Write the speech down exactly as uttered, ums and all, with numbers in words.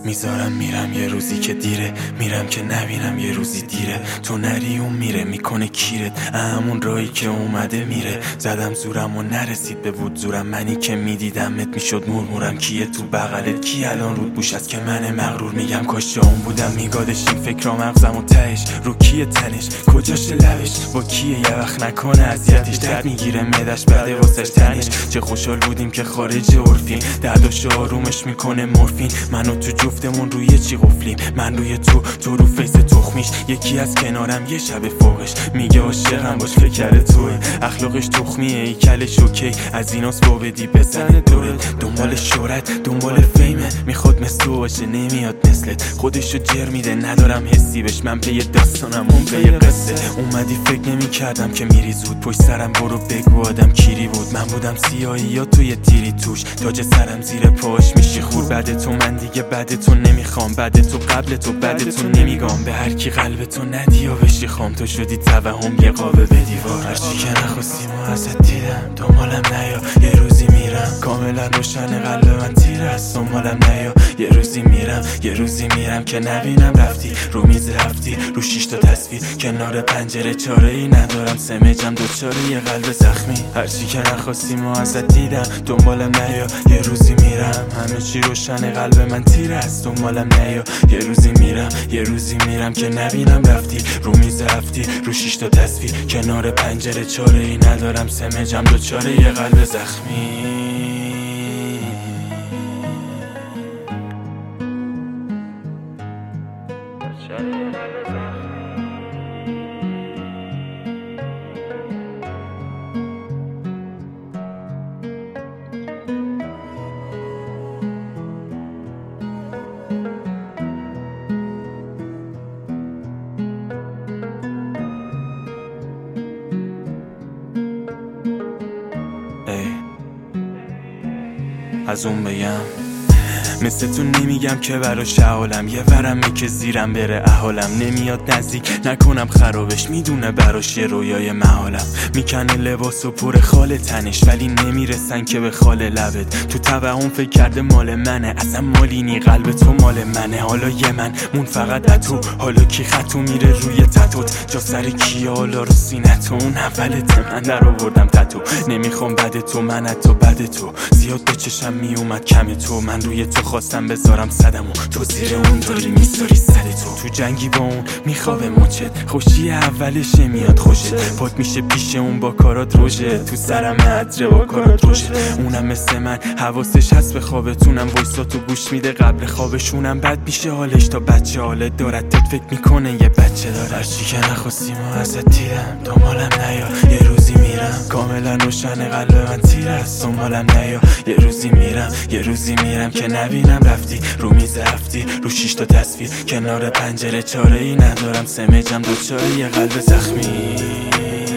میذارم میرم یه روزی که دیره، میرم که نبینم یه روزی دیره. تو نری اون میره میکنه کیرت، همون راهی که اومده میره. زدم زورم و نرسید به بود زورم، منی که میدیدمت میشد مورمورم. کیه تو بغلت کی الان رود بوش است که من مغرور میگم کاش اون بودم. میگادش این فکرا مغزم و تهش رو کیه تنش کجاش لبش با کیه یه وقت نکنه اذیتش. درد میگیره معدش بعد واسش تنش. چه خوشحال بودیم که خارج عرفیم، دردش آرومش میکنه مورفین. منو تو جفتمون روی چی قفلیم، من روی تو تو رو فیس تخمیش. یکی از کنارم یه شب فوقش میگه عاشقم باش فکر توه. اخلاقش تخمیه ای کلش اوکی، از ایناس با بدی بزنه دوره. دنبال شهرت دنبال فیمه، میخواد مثل تو باشه نمیاد مثلت. خودشو جر میده ندارم حسی بش، من پی داستانم اون پی قصه. اومدی فکر نمی کردم که میری زود، پشت سرم برو بگو آدم کیری بود. من بودم سیاهی یا توی تیری توش، تاج سرم زیر پاش میشی خور. بعد تو من دیگه بعد تو نمیخوام، بعد تو قبل تو بعد تو نمیگم. به هر کی قلب تو ندی یا بشی خام، تو شدی توهم یه قابه به دیوار. هرچی که نخواستیم و ازت دیدم، دنبالم نیا یه روزی میرم. کاملا روشن قلب من تیر است، دنبالم نیا یه روزی میرم. یه روزی میرم که نبینم رفتی رو میز هفتی، رو شیش تا تصویر کنار پنجره. چاره ای ندارم سمجم دوچاره یه قلب زخمی. هرچی که نخواستیم و ازت دیدم، دنبالم نیا یه روزی میرم. همه چی روشن قلب من تیر است، دنبالم نیا یه روزی میرم. یه روزی میرم که نبینم رفتی رو میز هفتی، رو شیش تا تصویر کنار پنجره. چاره ای ندارم سمجم دوچاره یه قلب زخمی. از اون بگم مثل تو نمیگم که براش حالم، یه ورمه که زیرم بره احالم. نمیاد نزدیک نکنم خرابش، میدونه براش یه رویای محالم. میکنه لباس و پر خال تنش، ولی نمیرسن که به خال لبت. تو توهم فکر کرده مال منه، اصلا مالی نی قلب تو مال منه. حالا یه من مون فقط تو، حالا کی خطو میره روی تتوت. جا سر کی حالا رو سینت، اون اولت من در آوردم تتو. نمیخوام بد تو من تو بد تو، زیاد به چشم میومد کم تو. من روی تو خواستم بذارم صدمو، تو زیر اون داری میذاری سر تو. تو جنگی با اون میخوابه مچت، خوشی اولش میاد خوشت. پاک میشه پیش اون با کارات روشه، تو سرم عطره با کارات روشه. اونم مثل من حواسش هست به خوابتونم، وایساتو گوش میده قبل خوابشونم. بد میشه حالش تا بچه حالت دارد، تت فکر میکنه یه بچه داره. هرچی که نخواستیم و ازت دیدم، دنبالم نیا یه روزی میرم. کاملا روشن قلب من تیر است، دنبالم نیا یه روزی میرم. یه روزی میرم که نبینم رفتی رو میز هفتی، رو شیش تا تصویر کنار پنجره. چاره ای ندارم سمجم دوچاره یه قلب زخمی.